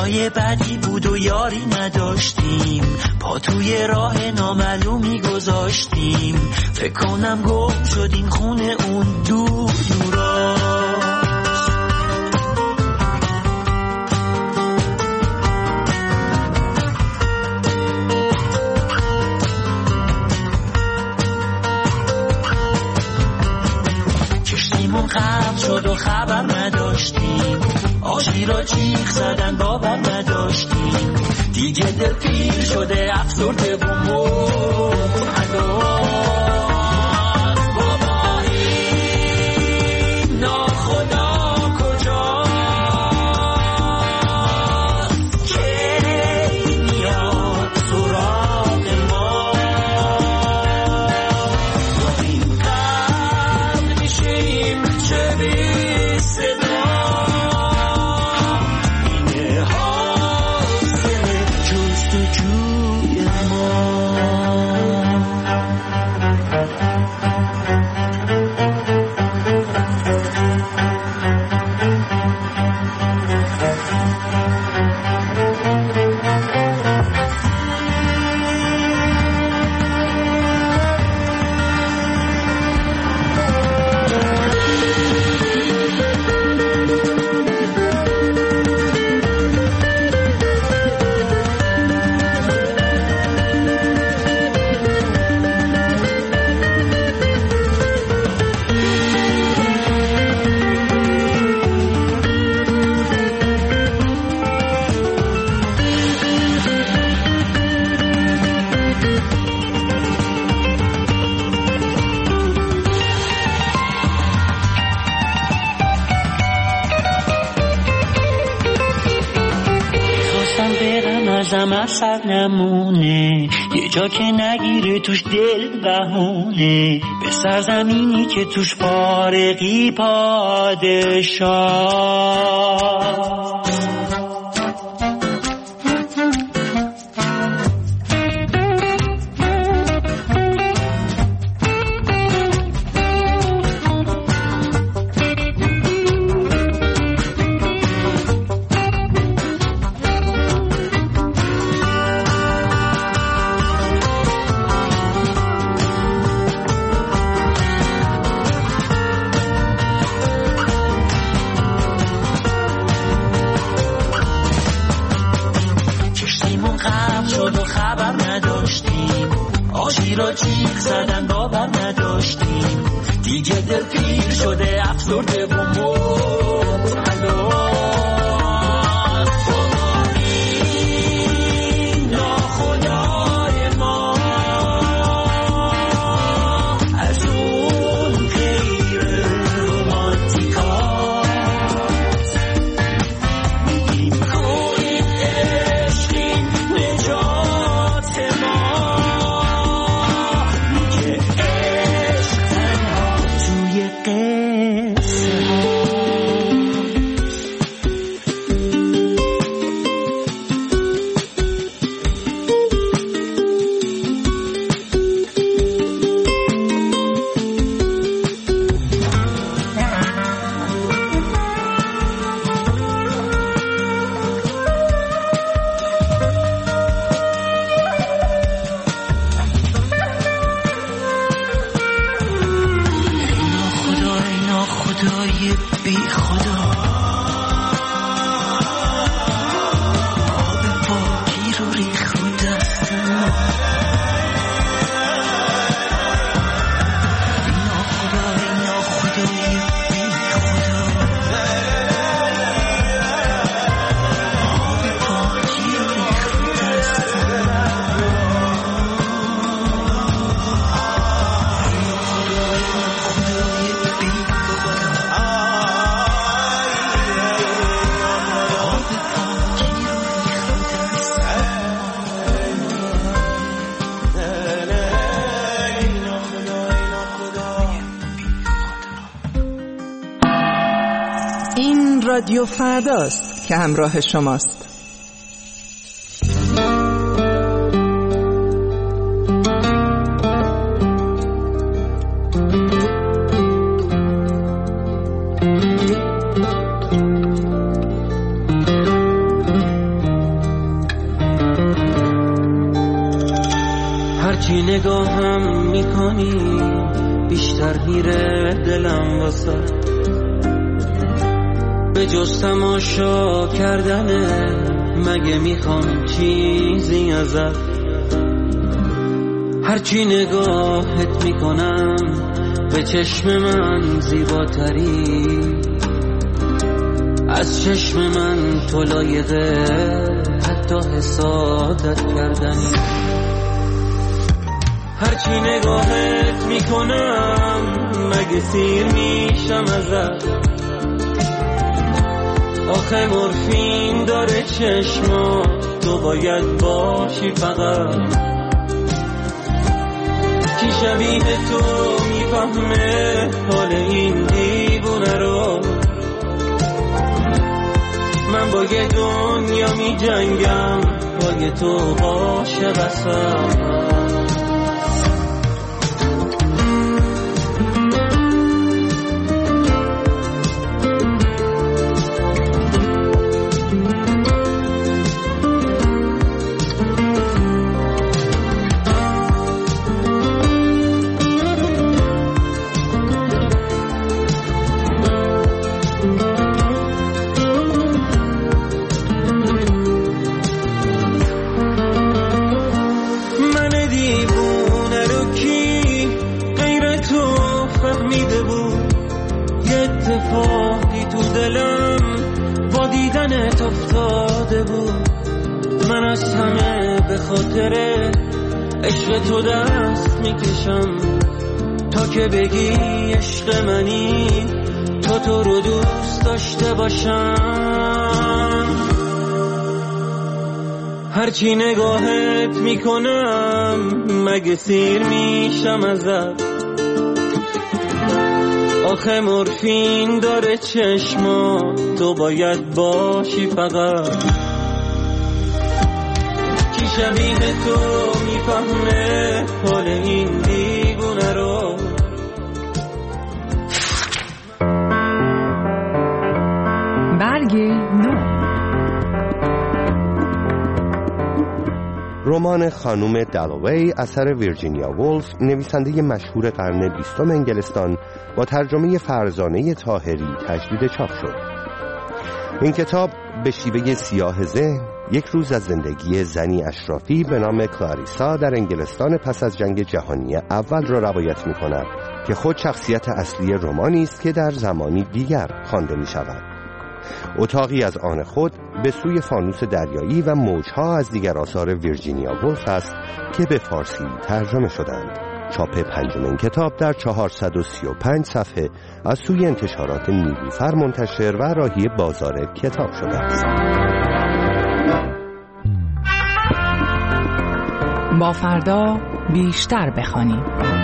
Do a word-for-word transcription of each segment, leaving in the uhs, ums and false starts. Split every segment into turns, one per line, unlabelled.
روزای بدی بود و یاری نداشتیم، پا توی راه نامعلومی گذاشتیم، فکر کنم گم شدیم خونه اون دور دورا. کشتیمون غرق شد و خبر نداشتیم، آشی را جیغ زدن باور نداشتیم، دیگه دل پیر شده افسرده و منحدار. بابا این ناخدا کجاست که میاد سراغ ما؟ با این قلب میشیم چه بی صدا. اثر نمونه، یه جا که نگیره توش دل بهونه، به سرزمینی که توش فارغی پادشاه. جیغ زدن باور نداشتیم، دیگه دل پیر شده افسرده و منحدار. این ناخدای ما از اون غیر رومانتیکاست، میگیم کنید عشقین نجات ما.
رادیو فرداست که همراه شماست.
میکنی بیشتر میره دلم واسه به جز تماشا کردنه. مگه میخوام چیزی ازت؟ هرچی نگاهت میکنم به چشم من زیباتری. از چشم من تو لایقه حتی حسادت کردنی. هرچی نگاهت میکنم مگه سیر میشم ازت؟ آخه مورفین داره چشما، تو باید باشی فقط. کی شبیه تو میفهمه حال این دیوونه رو؟ من با یه دنیا می جنگم، با یه تو عاشق هستم. اتفاقی تو دلم با دیدنت افتاده بود. من از همه به خاطر عشق تو دست میکشم تا که بگی عشق منی، تو تو رو دوست داشته باشم. هرچی نگاهت میکنم مگه سیر میشم ازت؟ آخه مورفین داره چشما، تو باید باشی فقط. کی شبیه تو میفهمه حال این دیوونه رو؟
برگ نو.
رمان خانم دالوی اثر ویرجینیا وولف، نویسنده مشهور قرن بیستم انگلستان، با ترجمه فرزانه طاهری تجدید چاپ شد. این کتاب به شیوه سیاه ذهن یک روز از زندگی زنی اشرافی به نام کلاریسا در انگلستان پس از جنگ جهانی اول را روایت می کند که خود شخصیت اصلی رمانی است که در زمانی دیگر خوانده می شود. اتاقی از آن خود به سوی فانوس دریایی و موجها از دیگر آثار ویرجینیا وولف است که به فارسی ترجمه شدند. چاپ پنجمین کتاب در چهارصد و سی و پنج صفحه از سوی انتشارات نیلوفر منتشر و راهی بازار کتاب شده است.
با فردا بیشتر بخوانیم.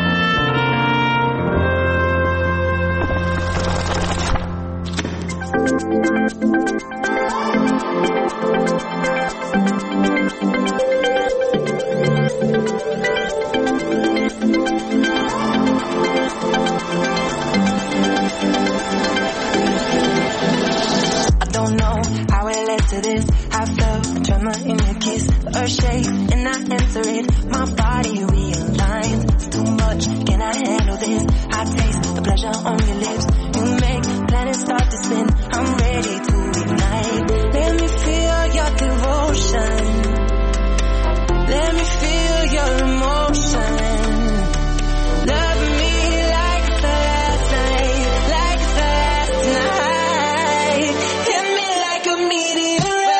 To this, I felt a tremor in your kiss, earth shake, and I enter it. My body realigns. It's too much. Can I handle this? I taste the pleasure on your lips. You make planets start to spin. I'm ready to ignite. Let me feel your devotion. Let me feel your emotion. Love me like it's the last night, like it's the last night. Hit me like a meteor.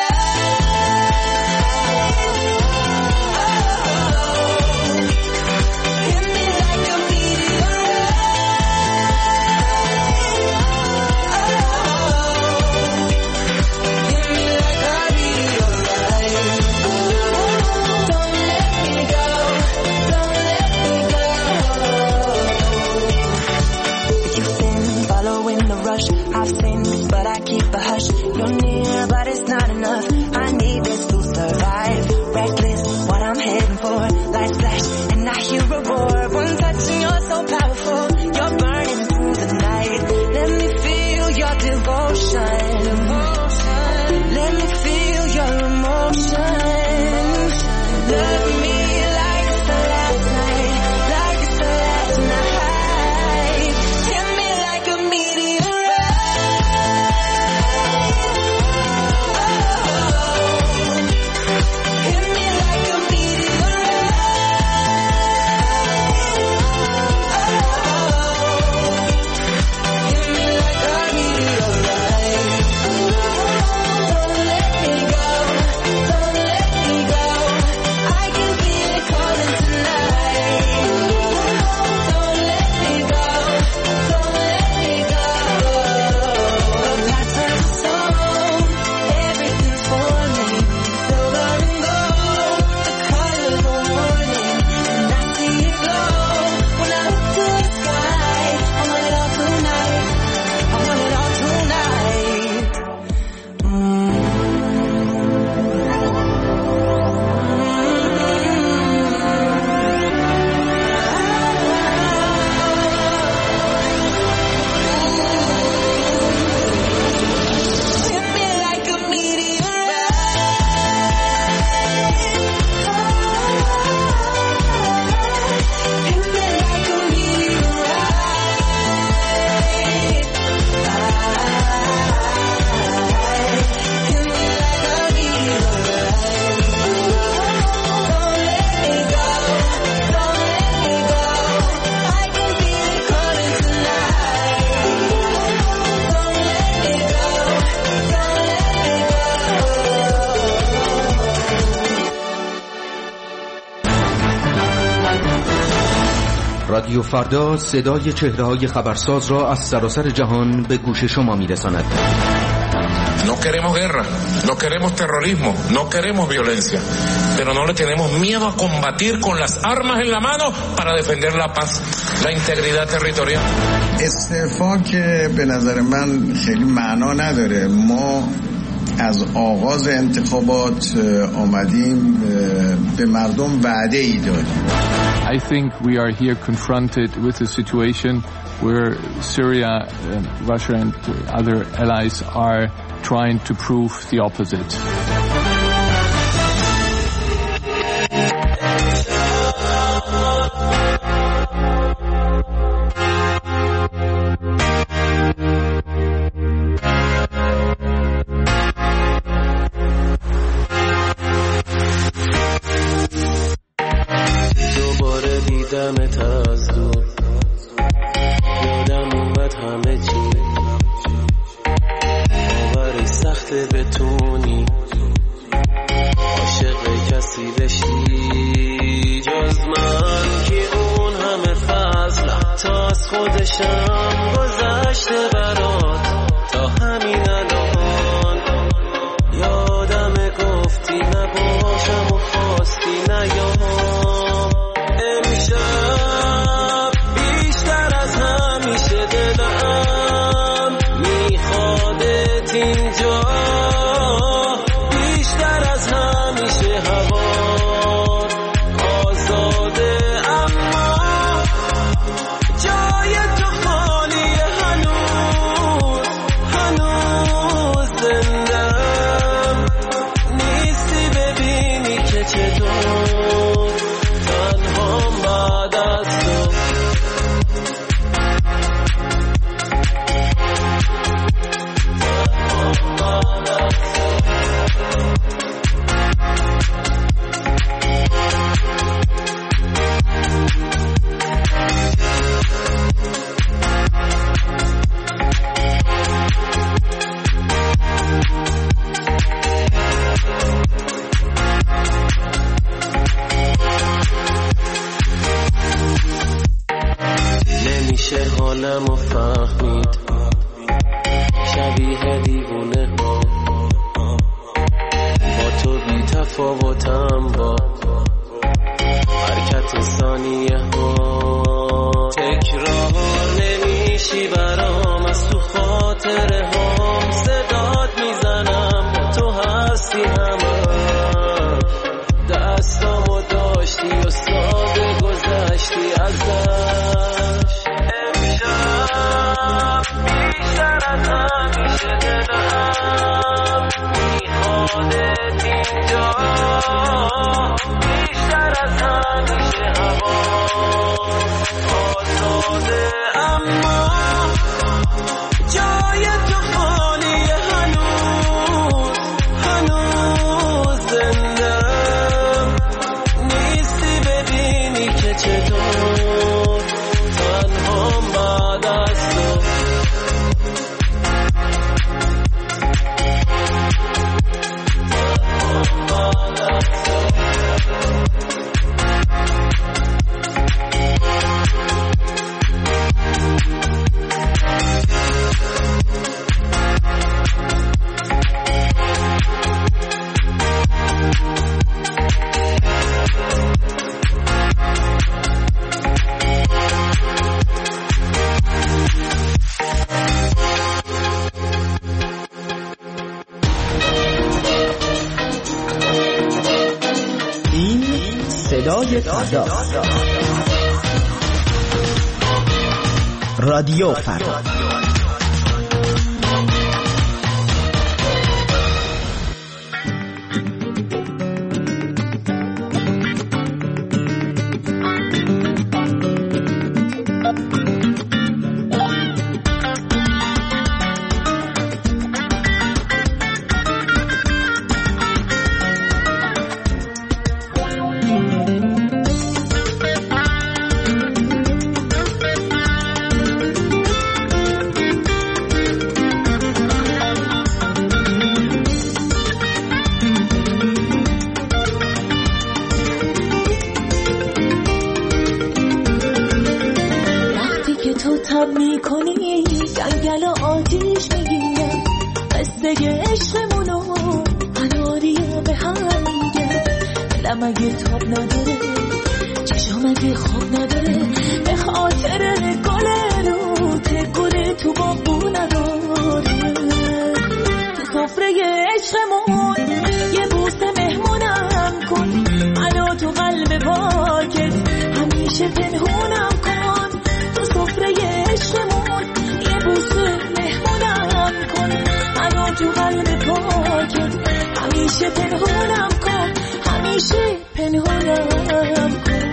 I've sinned, but I keep a hush. You're near, but it's not enough. I need this to survive. Reckless, what I'm heading for. Lights flash, and I hear a roar. One touch and you're so powerful. You're burning through the night. Let me feel your devotion. Let me feel your emotion. Love me like it's the last night, like it's the
رادیو فردا صدای چهره‌های خبرساز را از سراسر جهان به گوش شما می‌رساند.
No queremos guerra, no queremos terrorismo, no queremos violencia, pero no le tenemos miedo a combatir con las armas en la mano para defender la paz, la integridad territorial.
استعفا که به نظر من خیلی معنا نداره. ما از آغاز انتخابات آمدیم به مردم وعده ای دادیم.
I think we are here confronted with a situation where Syria, uh, Russia and other allies are trying to prove the opposite.
دوباره دیدمت از دور، یادم اومد همه چی، باوری سخته بتونی عاشق کسی بشی جز من که اون همه فضل تا از خودشم گذشته برات تا همین الان. یادم گفتی نباشم و خواستی نیام. امشب بیشتر از همیشه دلم میخوادت اینجا، بیشتر از همیشه هوا آزاده، اما جای تو خالیه، هنوز هنوز زندم نیستی ببینی که چطور تنهام بعد از تو. نمیشه حالمو فهمید، شبیه دیوونه ها با تو بی تفاوتم، با حرکت ثانیه ها تکرار نمیشی برام، از تو خاطره هم صدات میزنم، تو هستی همه دستامو داشتی و ساده گذشتی ازش. امشب بیشتر از همیشه دلم میخوادت اینجا، بیشتر از همیشه هوا آزاده، اما جای تو خالیه، هنوز هنوز زندم نیستی ببینی که چطور تنهام بعد از تو. تنهام بعد از تو.
صدای فردا، رادیو فردا.
میکنی جنگل و آتیش میگیرم قصه عشقمونو اناریه به هم میگم دلم اگه تاب نداره چشم اگه خواب نداره به خاطر گل رو تکونه تو باقو نداره تو سفره عشقمون یه بوسه مهمونم کن منو تو قلب پاکت همیشه پنهونم کن تو سفره عشقمون یه بوسه مهمونم کن منو تو قلب پاکت همیشه پنهونم کن همیشه پنهونم کن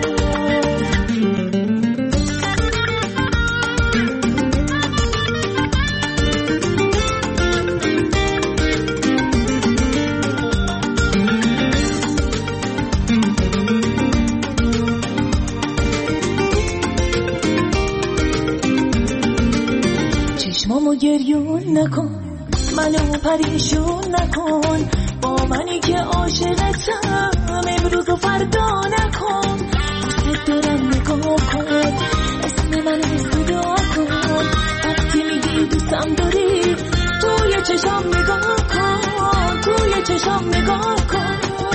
چشمامو گریون نکن منو پریشون نکن با منی که عاشقتم امروز و فردا نکن دوست دارم نگاه کن اسم منو صدا کن وقتی میگی دوستم داری توی چشام نگاه کن توی چشام نگاه کن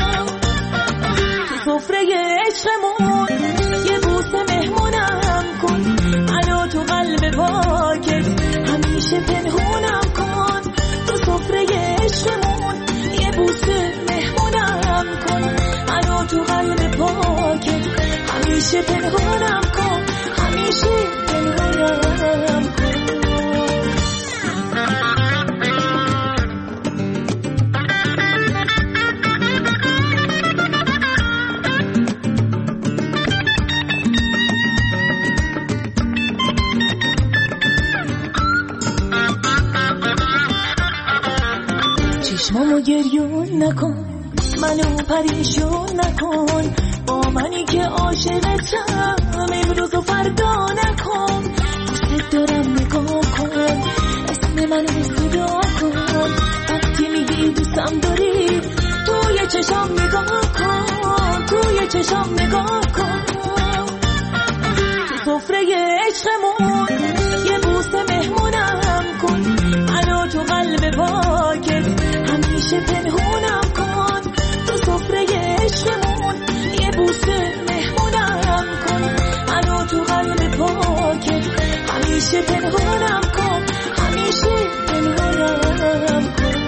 تو سفره عشقمون یه بوسه مهمونم کن منو تو قلب پاکت همیشه پنهونم کن تو سفره عشقمون یه بوسه مهمونم کن منو تو قلب پاکت همیشه پنهونم کن همیشه پنهونم کن چشمامو گریون نکن منو پریشون نکن با منی که عاشقتم امروز و فردا نکن دوست دارم نگاه کن اسم منو صدا کن وقتی میگی دوستم داری توی چشام نگاه کن توی چشام نگاه کن تو سفره عشقمون یه بوسه مهمونم کن منو تو قلب پاکت همیشه پنهونم کن تو سفره عشقمون یه بوسه مهمونم کن منو تو قلب پاکت همیشه پنهونم کن همیشه پنهونم کن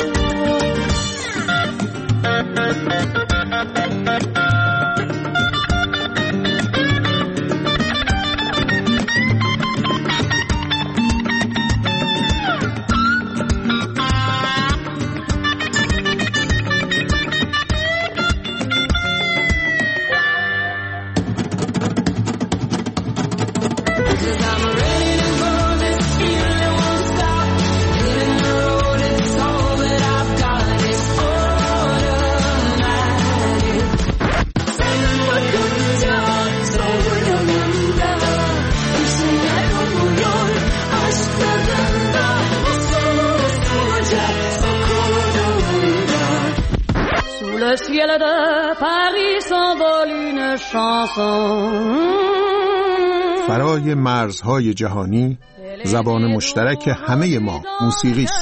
Le ciel de Paris s'envole une chanson.
فرای مرزهای جهانی زبان مشترک همه ما موسیقی است.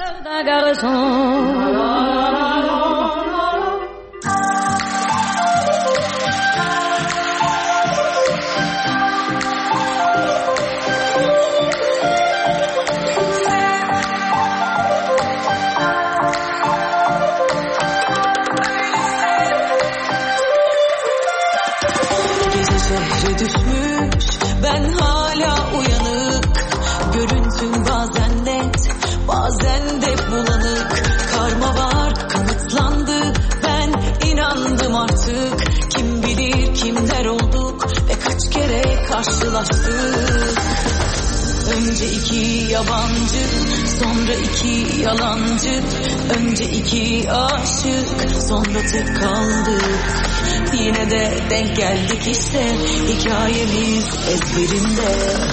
Ben hala uyanık, görüntüm bazen net, bazen de bulanık. Karma var, kanıtlandı, ben inandım artık. Kim bilir kimler olduk ve kaç kere karşılaştık. Önce iki yabancı, sonra iki yalancı. Önce iki aşık, sonra tek kaldık. Yine de denk geldik işte, hikayemiz ezberinde.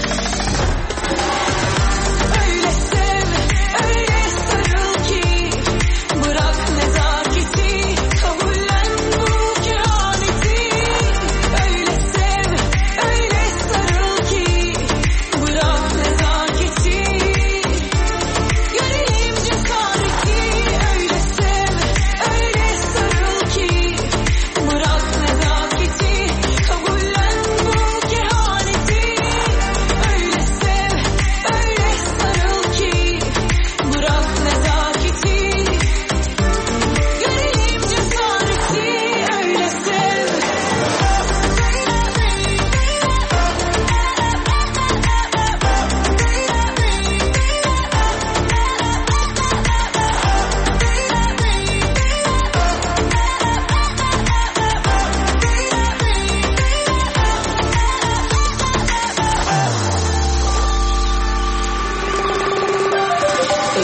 Öyle sev, öyle sarıl ki, bırak nezaketi, kabullen bu kehaneti. Öyle sev, öyle sarıl ki, bırak nezaketi,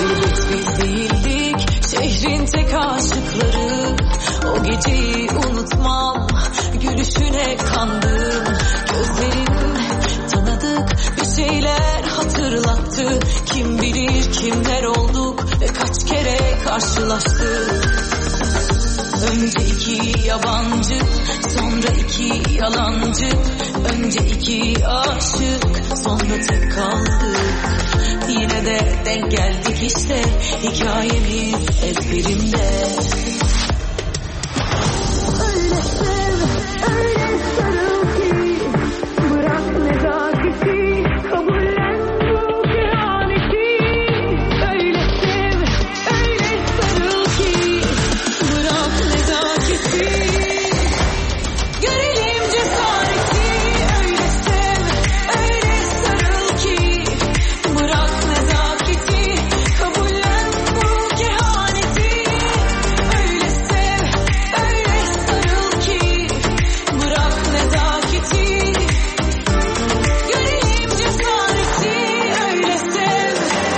Elbet biz değildik şehrin tek aşıkları. O geceyi unutmam, gülüşüne kandım. Gözlerin tanıdık bir şeyler hatırlattı. Kim bilir kimler olduk ve kaç kere karşılaştık. Önce iki yabancı, sonra iki yalancı. Önce iki aşık, sonra tek kaldık. Yine de denk geldik işte, hikayemiz ezberimde. Öyle sev, öyle sarıl ki, bırak nezaketi, kabullen bu kehaneti. Öyle sev, öyle sarıl ki, bırak nezaketi, görelim cesareti. Öyle sev, öyle sarıl ki, bırak nezaketi, kabullen bu kehaneti. Öyle sev, öyle sarıl ki, bırak nezaketi, görelim cesareti. Öyle sev.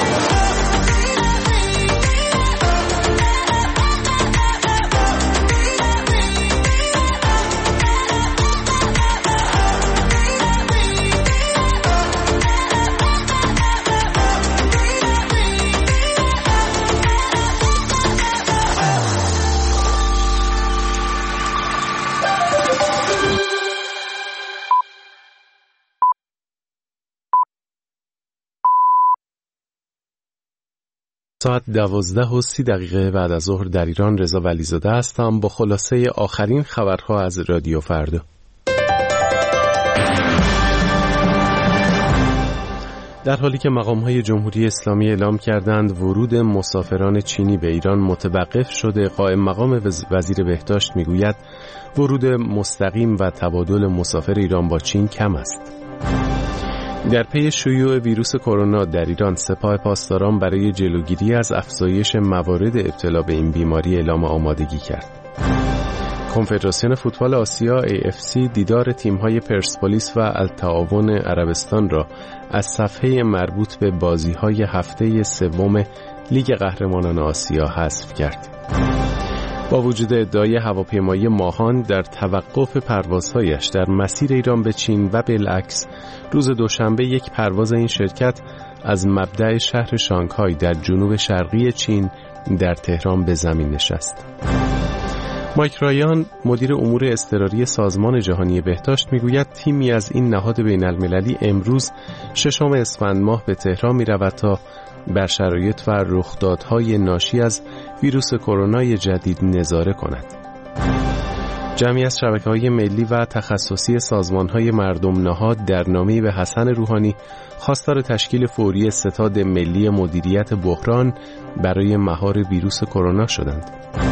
ساعت دوازده و سی دقیقه بعد از ظهر در ایران. رضا ولیزاده هستم با خلاصه آخرین خبرها از رادیو فردا. در حالی که مقام‌های جمهوری اسلامی اعلام کردند ورود مسافران چینی به ایران متوقف شده، قائم مقام وزیر بهداشت میگوید ورود مستقیم و تبادل مسافر ایران با چین کم است. در پی شیوع ویروس کرونا در ایران، سپاه پاسداران برای جلوگیری از افزایش موارد ابتلا به این بیماری اعلام آمادگی کرد. کنفدراسیون فوتبال آسیا ای اف سی دیدار تیم‌های پرسپولیس و التعاون عربستان را از صفحه مربوط به بازی‌های هفته سوم لیگ قهرمانان آسیا حذف کرد. با وجود ادعای هواپیمایی ماهان در توقف پروازهایش در مسیر ایران به چین و بالعکس، روز دوشنبه یک پرواز این شرکت از مبدأ شهر شانگهای در جنوب شرقی چین در تهران به زمین نشست. مایک رایان، مدیر امور اضطراری سازمان جهانی بهداشت، میگوید تیمی از این نهاد بین المللی امروز ششم اسفند ماه به تهران میرود تا بر شرایط و رخدادهای ناشی از ویروس کرونا جدید نظاره کند. جمعی از شبکه‌های ملی و تخصصی سازمان‌های مردم نهاد در نامه‌ای به حسن روحانی خواستار تشکیل فوری ستاد ملی مدیریت بحران برای مهار ویروس کرونا شدند.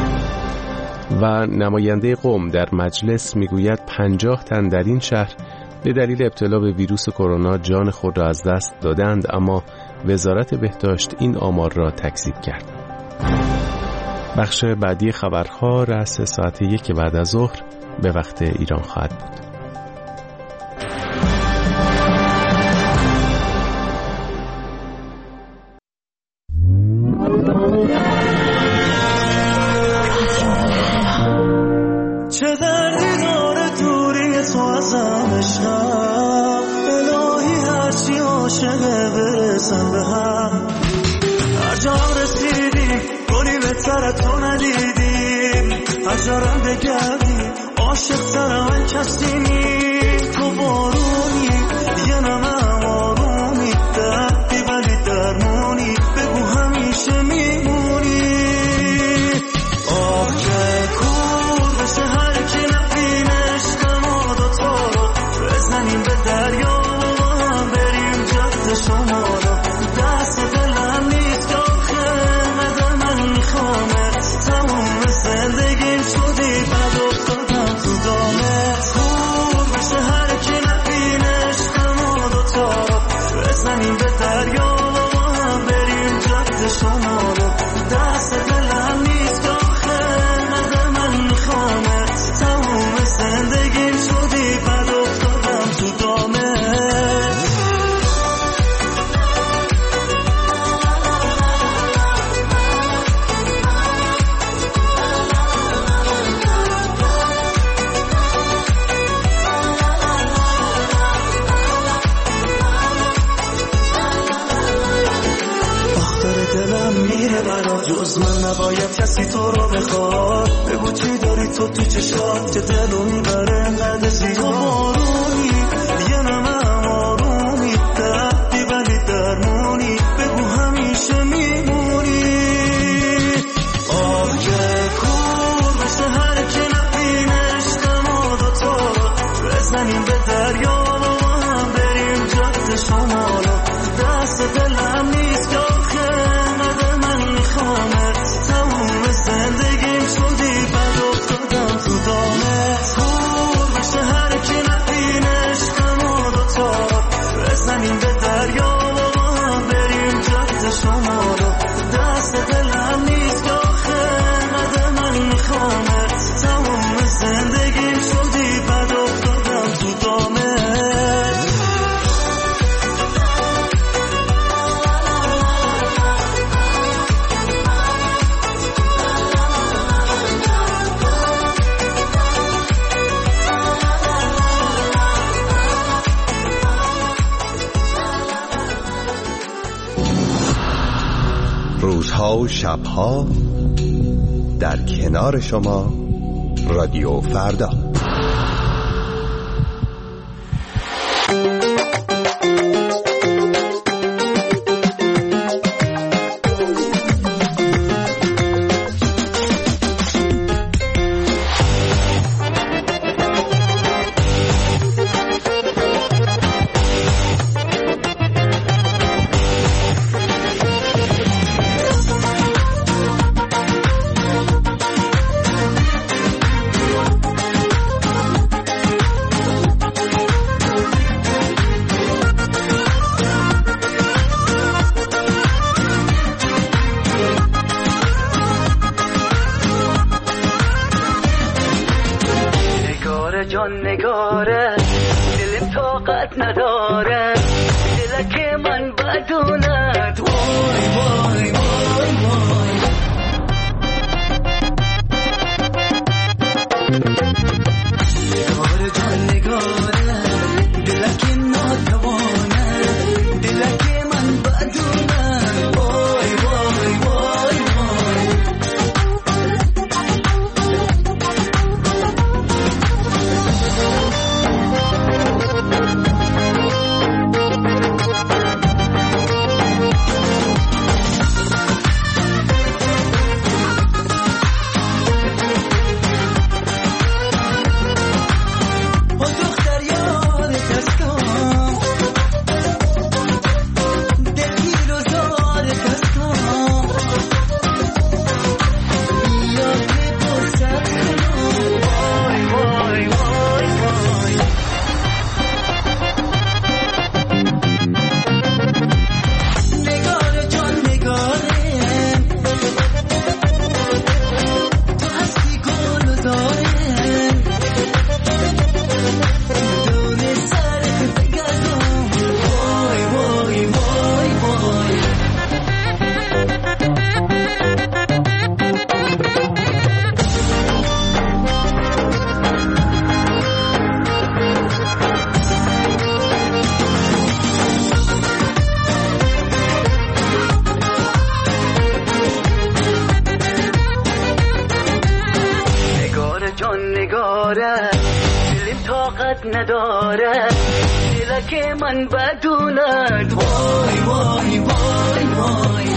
و نماینده قم در مجلس میگوید پنجاه تن در این شهر به دلیل ابتلا به ویروس کرونا جان خود را از دست دادند، اما وزارت بهداشت این آمار را تکذیب کرد. بخش بعدی خبرها رأس ساعت یک بعد از ظهر به وقت ایران خواهد بود.
چه دردی داره دوری تو ازم عشقم، الهی هرچی عاشقه برسن به هم. هر جا رسیدیم گلی بهتر از تو ندیدیم، هر جا بگردیم عاشق تر من کسی نی. تو بارونی یه نمه آرومی، دردی ولی درمونی، بگو همیشه میمونی. آه که کور بشه هر کی نبینه عشقم و دوتا رو، بزنیم به دریا و هم بریم جد شما رو. دست دلم نیست آخه مدر من میخوامت، تموم زندگیم شدی بد افتادم تو دامت. کور بشه هر کی نبینه میره برا جز من نباید کسی تو رو بخواد بگو چی داری تو تو چشات که دلو میبره انقدر زیاد تو بارونی یه نمه آرومی دردی ولی درمونی بگو همیشه میمونی آه که کور بشه هر که نبینه عشقم و دوتا رو بزنیم به دریا و هم بریم جد شمالو دست دلم نیست که آخه نده من میخوامه تموم زندگیم شدی بد افتادم تو دامت کور بشه هر کی نبینه عشقم و دوتا بزنیم به دریا و هم بریم جد شمالو دست دلم نیست که آخه نده من میخوامه تموم زندگیم شدی بد افتادم تو دامت
روزها و شبها در کنار شما رادیو فردا.
جان نگاره دلم طاقت نداره دلک من بدونت وای وای وای وای نگاره جان نگاره دلک ناتوانه دلک من بدونت وای وای وای وای نداره دلک من بدونت وای وای وای وای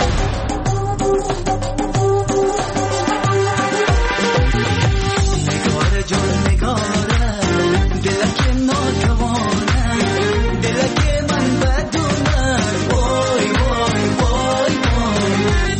نگاره جان نگاره دلک ناتوانه دلک من بدونت وای وای وای وای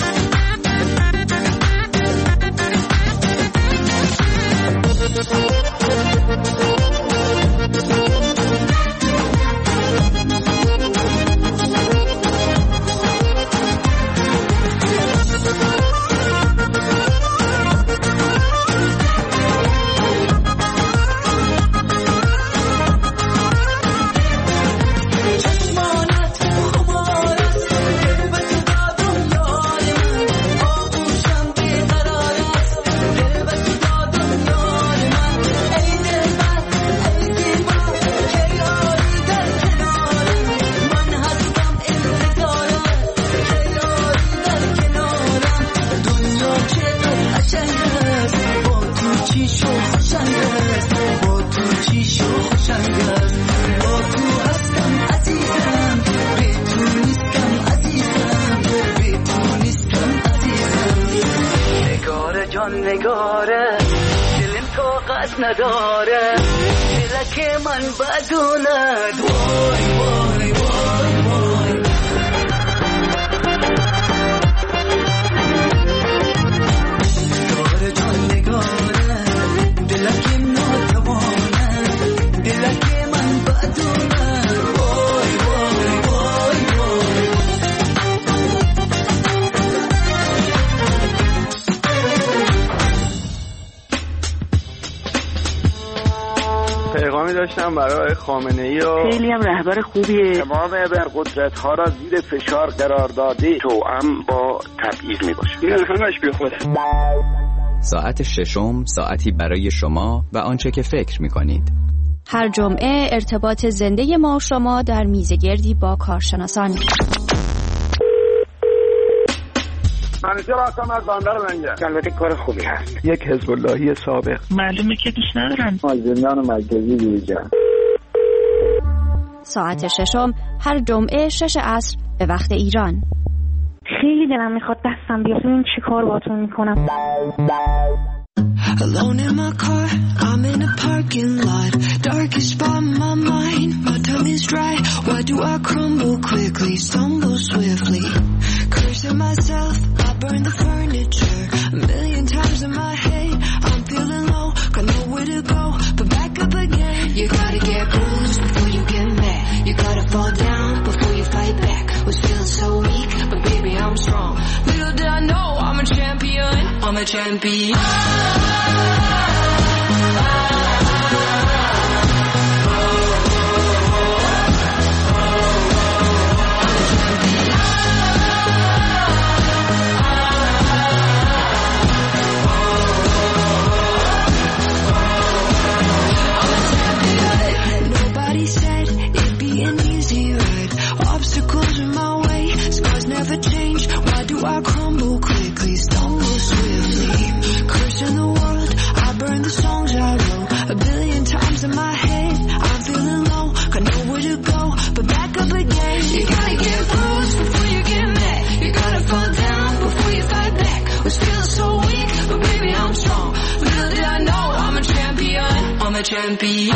جان نگاره دلم طاقت نداره دلک من بدوند وای وای وای وای داره جان نگاره دلک ناتوانه دلک من بدوند وای وای وای وای
پیغامی داشتم برای خامنه‌ای و
خیلی هم رهبر خوبیه.
تمام ابرقدرت‌ها را زیر فشار قرار داده توأم با تبعیض میباشه. این همش بی خوده.
ساعت ششم ساعتی برای شما و آنچه که فکر میکنید.
هر جمعه ارتباط زنده ما و شما در میزگردی با کارشناسان.
منیجر هستم از بندر منگه. البته کار خوبی هست. یک حزب اللهی سابق.
معلومه که دوست ندارم.
مازندران مرکزی دیجا.
ساعت ششم هر جمعه شش عصر به وقت ایران.
خیلی دلم میخواد دستم بیاد ببین چی کار باهاتون میکنم.
Alone in my car, I'm in a parking lot. Darkest spot in my mind, my tongue is dry. Why do I crumble quickly, stumble swiftly? Cursing myself, I burn the furniture. A million times in my head, I'm feeling low, got nowhere to go, but back up again. You gotta get bruised before you get mad. You gotta fall down before you fight back. Was feeling so weak, but baby I'm strong. Little did I know I'm a champion, I'm a champion. Nobody said it'd be an easy ride. Obstacles in my way, scars never change. Why do I crumble quickly, stumble swiftly? Cursing the world, I burn the songs I wrote. A billion times in my head, I'm feeling low, got nowhere to go, but back up again. You gotta get bruised before you get mad. You gotta fall down before you fight back. Was feeling so weak, but baby I'm strong. Little did I know I'm a champion, I'm a champion.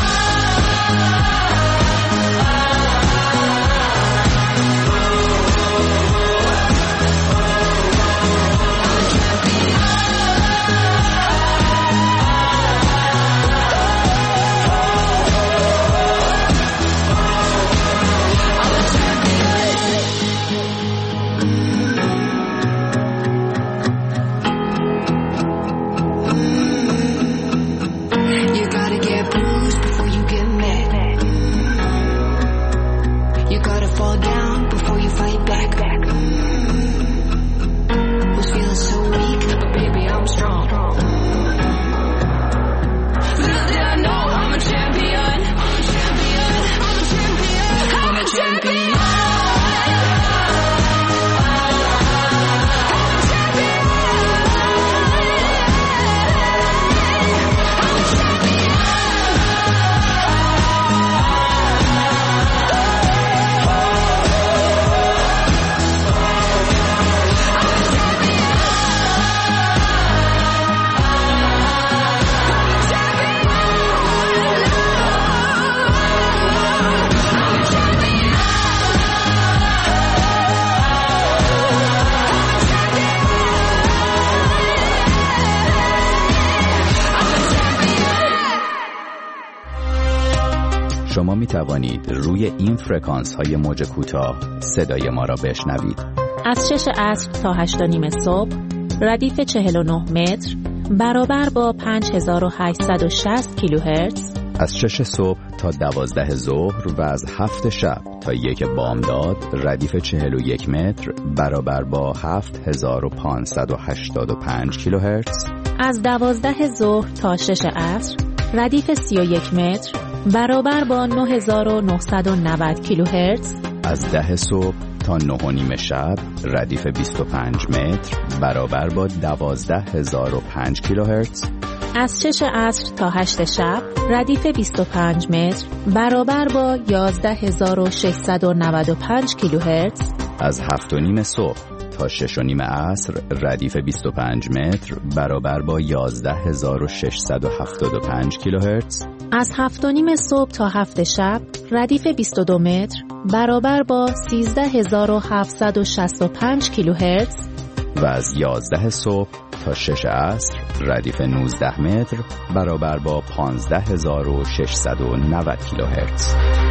شما می توانید روی این فرکانس های موج کوتاه صدای ما را بشنوید.
از شش عصر تا هشت و نیم صبح ردیف چهل و نه متر برابر با پنج هزار و هشتصد و شصت کیلوهرتز.
از شش صبح تا دوازده ظهر و از هفت شب تا یک بامداد ردیف چهل و یک متر برابر با هفت هزار و پانصد و هشتاد و پنج کیلوهرتز.
از دوازده ظهر تا شش عصر ردیف سی و یک متر برابر با نه هزار و نهصد و نود کیلوهرتز.
از ده صبح تا نه و نیم شب ردیف بیست و پنج متر برابر با دوازده هزار و پنج کیلوهرتز.
از شش عصر تا هشت شب ردیف بیست و پنج متر برابر با یازده هزار و ششصد و نود و پنج کیلوهرتز.
از هفت و نیم صبح تا شش و نیم عصر ردیف بیست و پنج متر برابر با یازده هزار و ششصد و هفتاد و پنج کیلوهرتز.
از هفت و نیم صبح تا هفت شب ردیف بیست و دو متر برابر با سیزده هزار و هفتصد و شصت و پنج کیلوهرتز
و از یازده صبح تا شش عصر ردیف نوزده متر برابر با پانزده هزار و ششصد و نود کیلوهرتز.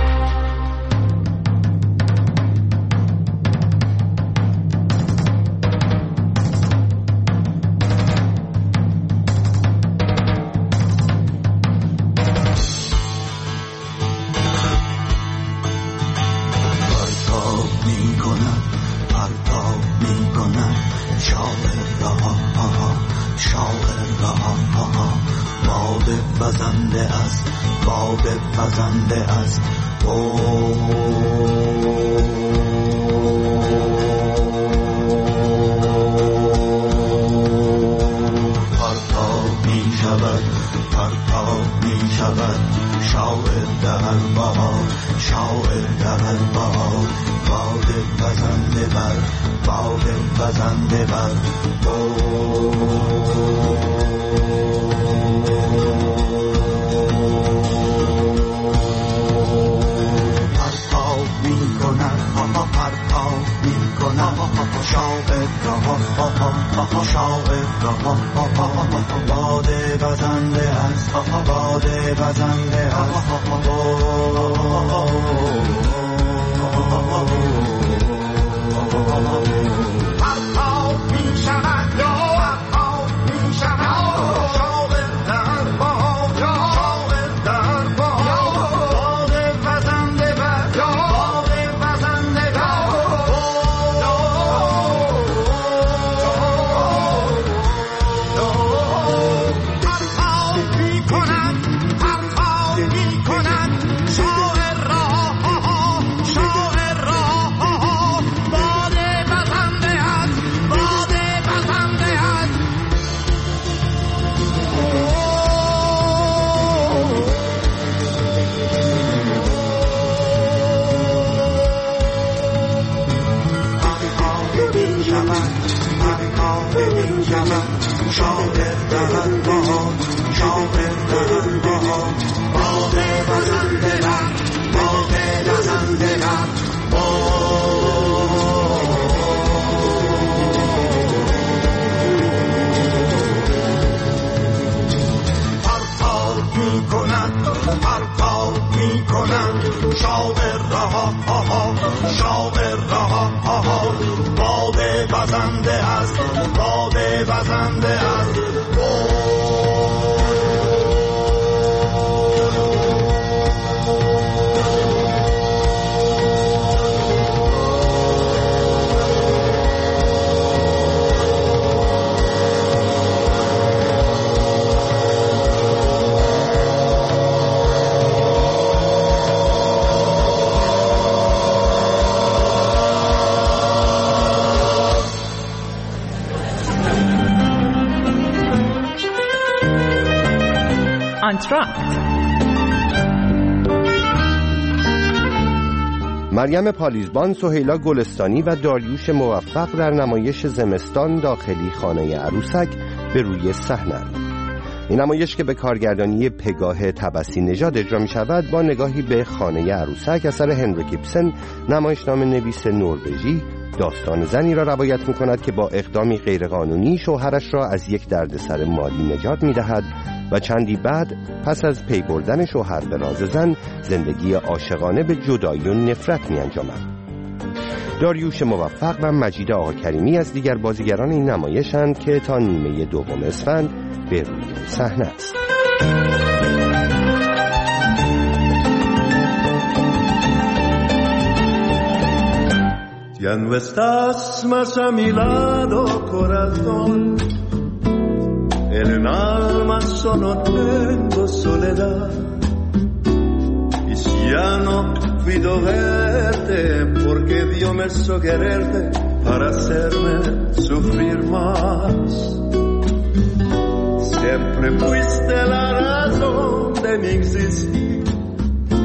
مریم پالیزبان، سهیلا گلستانی و داریوش موفق در نمایش زمستان داخلی خانه عروسک به روی صحنه. این نمایش که به کارگردانی پگاه طبسی نژاد اجرا می شود با نگاهی به خانه عروسک اثر هنریک ایبسن، نمایشنامه نویس نروژی، داستان زنی را روایت می کند که با اقدامی غیرقانونی شوهرش را از یک دردسر مالی نجات می دهد و چندی بعد پس از پی بردن شوهر به راز زن زندگی عاشقانه به جدایی و نفرت می انجامد. داریوش موفق و مجید آقاکریمی از دیگر بازیگران این نمایشند که تا نیمه دوم اسفند به روی صحنه است.
Ya no estás más a mi lado, corazón. En el alma solo tengo soledad. Y si ya no puedo verte, porque Dios me hizo quererte para hacerme sufrir más. Siempre fuiste la razón de mi existir.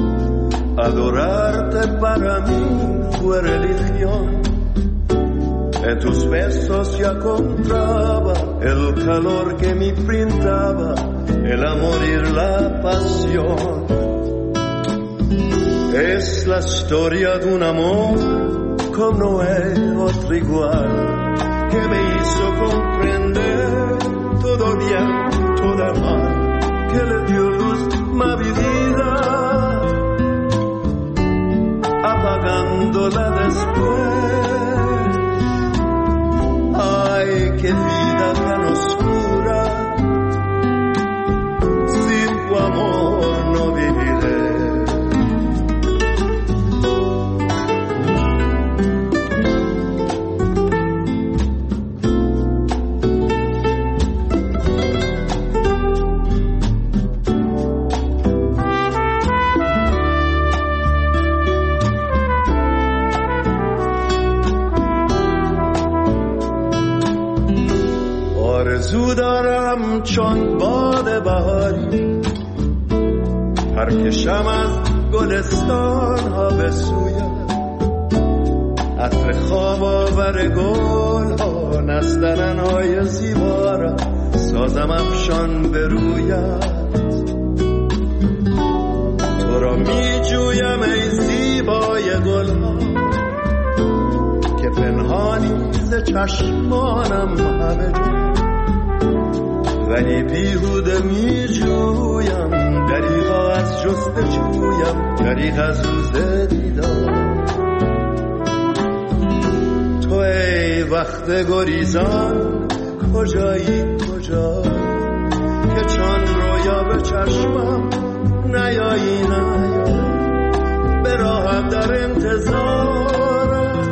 Adorarte para mí fue religión. e tus besos ya compraba el calor que me brindaba el amor y la pasión. Es la historia de un amor como no hay otro igual, que me hizo comprender todo bien, todo mal, que le dio luz a mi vida, apagándola después. Ay, qué vida tan oscura, sin tu amor no viviré. آرزو دارم چون باد بهاری پرکشم از گلستان ها به سویت، عطر خواب آور گل ها نستنن های زیبا را سازم افشان به رویت. تو را می جویم ای زیبای گل ها که پنهانی ز چشمانم همه جا، ولی بیهوده می جویم دریغا از جستجویم، دریغ از روز دیدار. تو ای وقت گریزان کجایی کجایی که چون رویا به چشمم نیایی نیایی، به راهم در انتظارم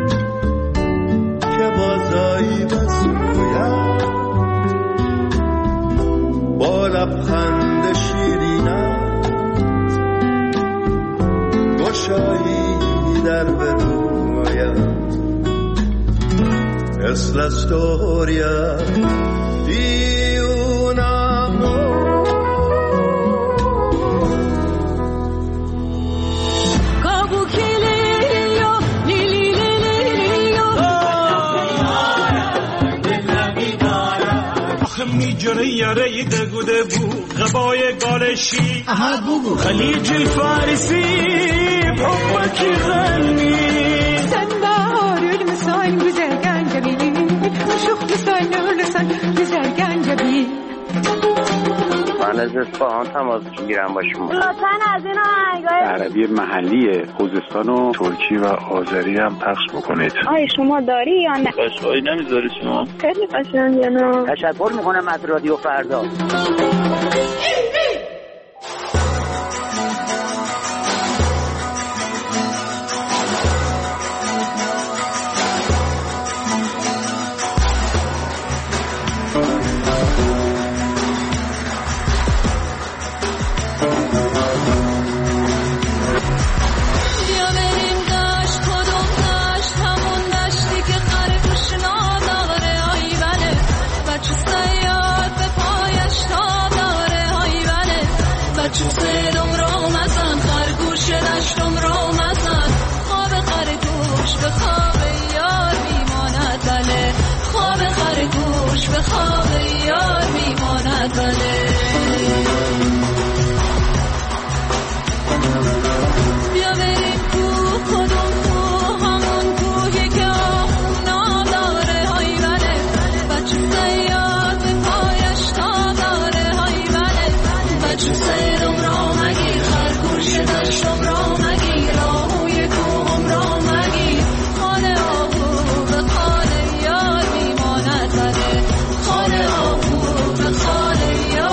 که بازایی به سویم، با لبخند شیرینم گشایی در به رویم. Es la storia di un amor.
Kabukiliyo, lilililiyo.
آخه میجره یاره دگو دگو غبای گالشی خلیج الفارسی بحبکی غنی
Sen baharül misal güzel gencebil, aşık misal nurlusan güzel gencebil.
من از اصفهان تماس میگیرم با شما.
لطفاً از این آهنگای
عربی محلی خوزستان و ترکی و آذری هم پخش بکنید.
آیا شما داری یا نه؟
قشنگی نمیذاری شما؟
خیلی قشنگه نه.
تشکر میکنم از رادیو فردا.
به خواب یار میماند بله. بیا بریم کوه، کدوم کوه؟ همون کوهی که آخونا داره های بله. بچه سیاد به پایش تا داره های بله. بچه سیدم را مگیر، خرگوش دشتم را مگیر، راهوی کوهم را مگیر. خانه آهو به خانه یار میماند بله. خانه آهو به خانه یار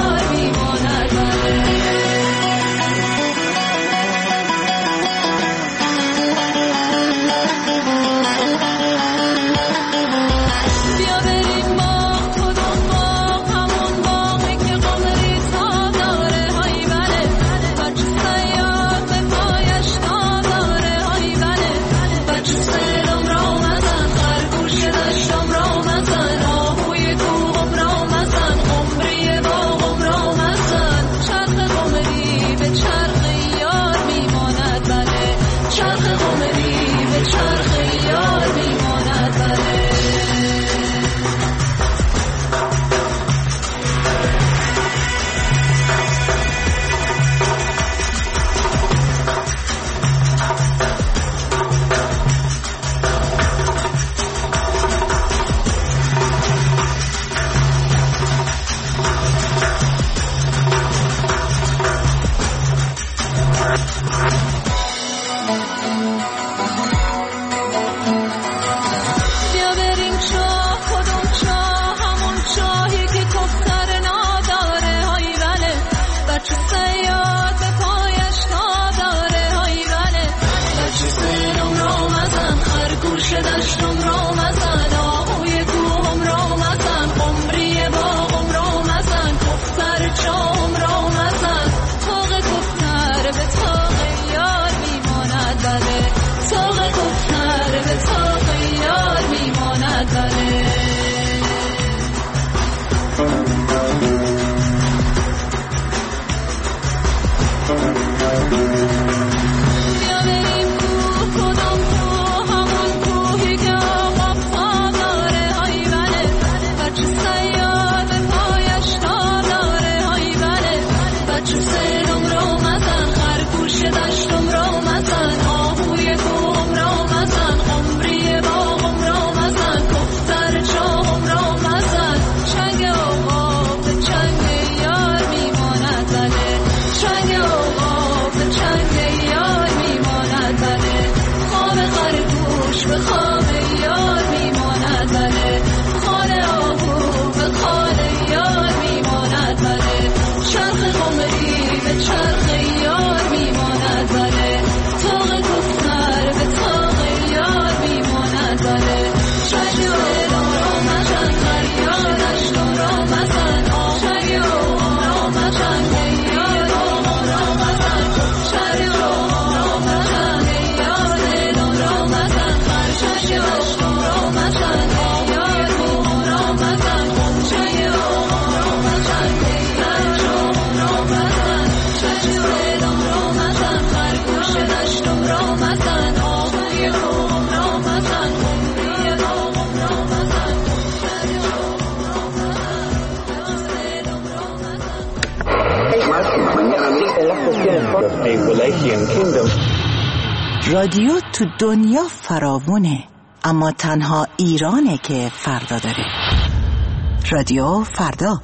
رادیو تو دنیا فراوونه، اما تنها ایرانه که فردا داره. رادیو فردا.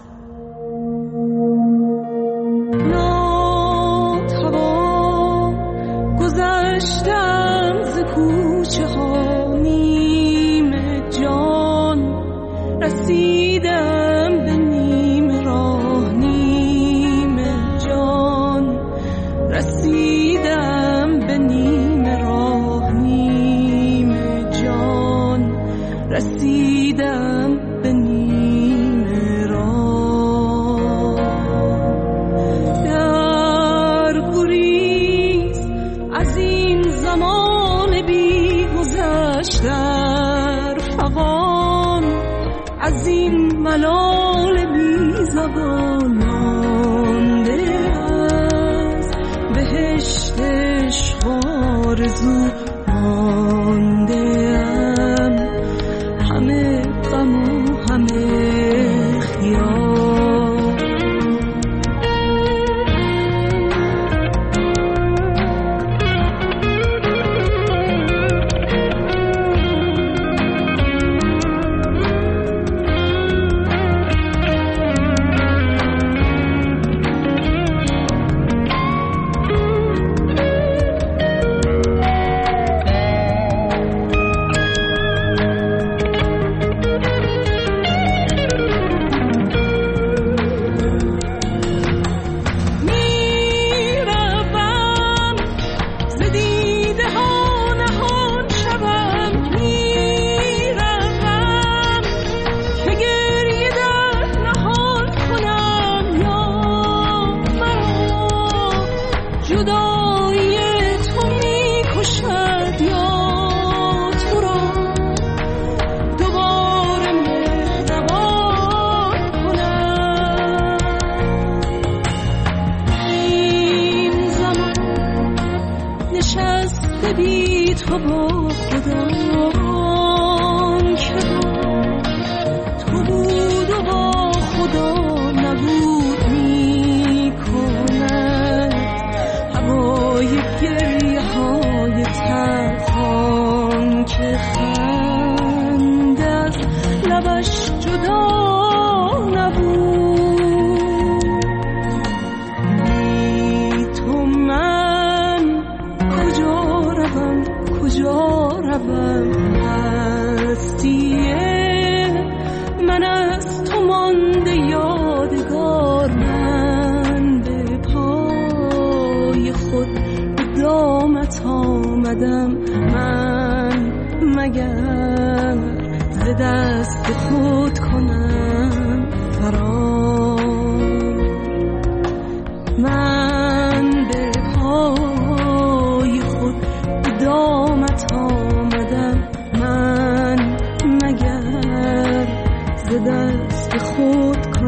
ناتوان گذشتم ز کوچه ها نیمه جان، رسیدم به نیمه راه نیمه جان، رسیدم به نیمه راه نیمه جان، رسیدم به نیمه راه. در گریز از این زمان بی گذشت، در فغان از این ملال بی زبان مانده است، بهشت عشق آرزو مانده ام، همه غم و همه خیال. تو با خدا که تو بود و با خدا نبود می کند، هوای گریه های تلخان که خنده از لبش جدا نبود. ای تو من کجا روم کجا روم، هستیه من از تو مانده یادگار، من به پای خود به دامت آمدم، من مگر ز دست خود کنم فرار. من به پای خود به دامت آمدم، من مگر ز دست خود